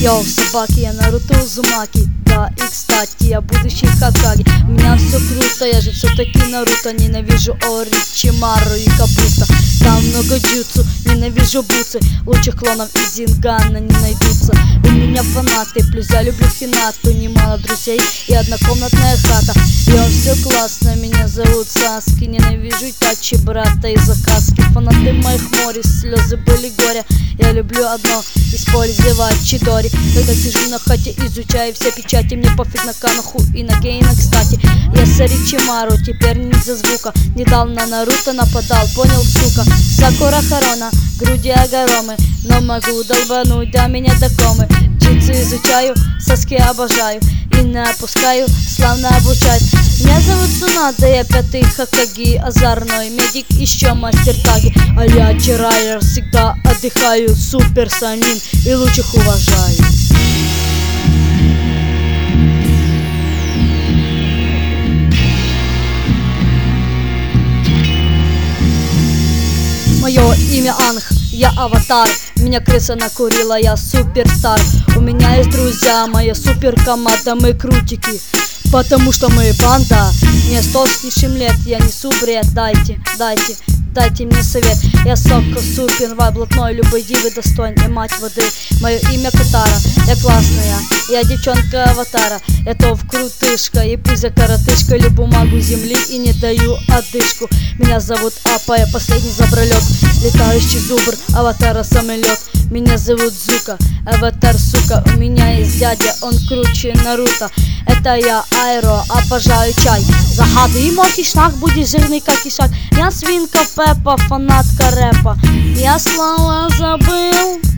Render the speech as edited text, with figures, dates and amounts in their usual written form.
Йоу, собаки, я Наруто Узумаки. Да, и кстати, я будущий Хокаге. У меня все круто, я же все-таки Наруто. Ненавижу Оричимару и Кабуто. Там много джутсу, ненавижу бутсы. Лучших клонов из Зингана не найдутся. У меня фанаты, плюс я люблю Хинату. Немало друзей и однокомнатная хата. Йоу, все классно, меня зовут Саски. Ненавижу Итачи, брата и заказки. Фанаты моих морей, слезы были горя. Я люблю одно, использовать чидори. Когда сижу на хате, изучаю все печати. Мне пофиг на Канаху и на Гейна, кстати. Я с Оричимару, теперь не за звука. Не дал на Наруто, нападал, понял, сука. Сакура Харона, груди огоромы. Но могу долбануть до меня до комы. Джитсу изучаю, Саски обожаю. И не опускаю, славно обучать. Меня зовут Цунада, я 5-й Хокаге. Озорной медик, еще мастер таги. А я чирайер, всегда отдыхаю. Супер санин и лучших уважаю. Мое имя Анх, я аватар. Меня крыса накурила, я суперстар. У меня есть друзья, моя супер команда, мы крутики. Потому что мы банда. Мне 100 с лишним лет, я несу бред. Дайте мне совет. Я сока супер, блатной, любой дивы достойный, мать воды. Мое имя Катара, я классная, я девчонка аватара. Я топ крутышка, и пусть я коротышка. Люблю бумагу земли и не даю одышку. Меня зовут Апа, я последний забралет. Летающий зубр, аватара самолет. Меня зовут Зука, аватар, сука. У меня есть дядя, он круче Наруто. Это я Айро, обожаю чай. Загадай мой кишлак, будешь жирный как ишак. Я свинка Пеппа, фанатка рэпа. Я слова забыл.